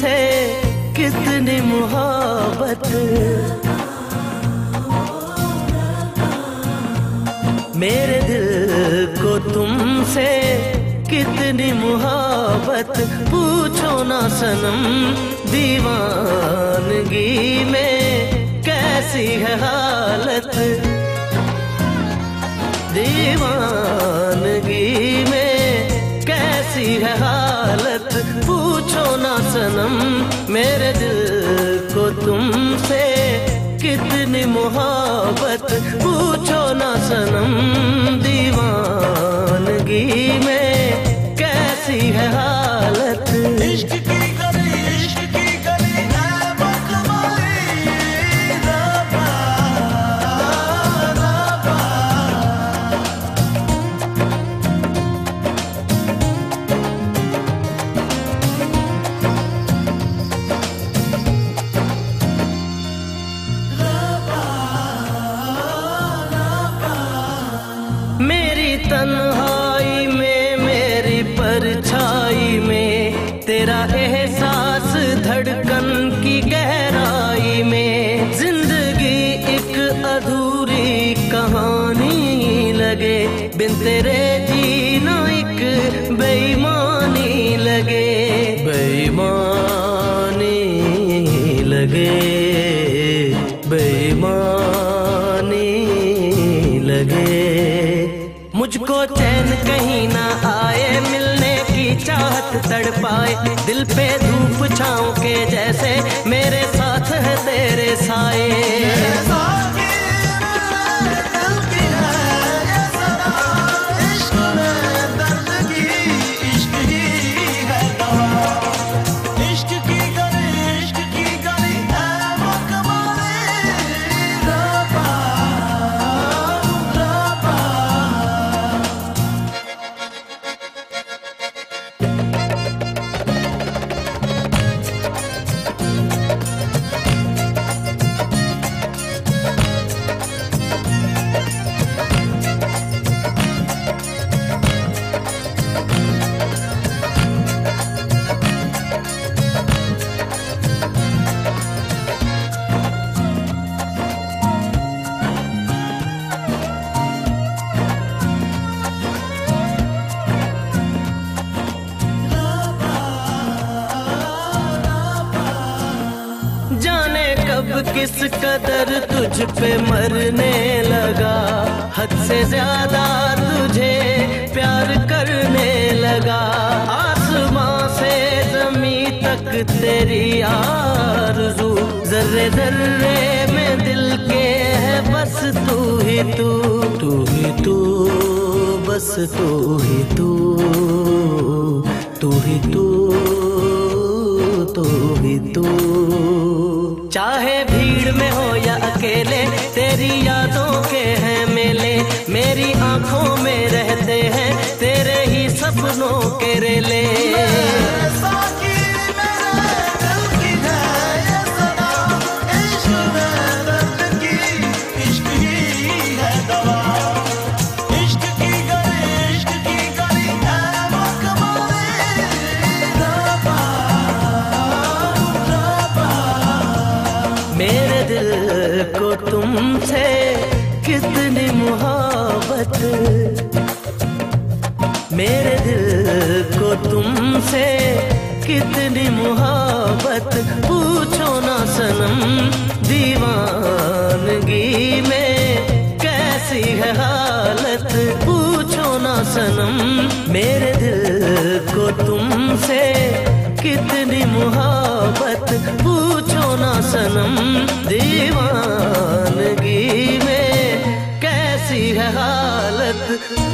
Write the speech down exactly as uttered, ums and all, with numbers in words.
तुमसे कितनी मोहब्बत, मेरे दिल को तुमसे कितनी मोहब्बत, पूछो ना सनम दीवानगी में कैसी है हालत, दीवानगी में कैसी है हालत, पूछो ना सनम मेरे दिल को तुमसे कितनी मोहब्बत, पूछो ना सनम दीवानगी में कैसी है हालत। इश्क की गली, इश्क की गली है मखमली, रब्बा, रब्बा। मेरी तन्हाई में, मेरी परछाई में, तेरा एहसास धड़कन की गहराई में, जिंदगी एक अधूरी कहानी लगे, बिन तेरे जीना एक बेईमानी लगे, बेईमानी लगे, बेईमानी लगे। मुझको चैन कहीं ना आए, मिलने की चाहत तड़पाए, दिल पे धूप छाँव के जैसे मेरे साथ है तेरे साए। जाने कब किस कदर तुझ पे मरने लगा, हद से ज्यादा तुझे प्यार करने लगा, आसमां से ज़मीं तक तेरी आरज़ू, जर्रे जर्रे में दिल के है बस तू ही तू, तू ही तू, बस तू ही तू, तू ही तू, तू ही तू। चाहे भीड़ में हो या अकेले, तेरी यादों के हैं मेले, मेरी आंखों में रहते हैं तेरे ही सपनों के रेले। मेरे दिल को तुमसे कितनी मोहब्बत, मेरे दिल को तुमसे कितनी मोहब्बत, पूछो ना सनम दीवानगी में कैसी है हालत, पूछो ना सनम मेरे दिल को तुमसे कितनी मोहब्बत, पूछो ना सनम दीवानगी में कैसी है हालत।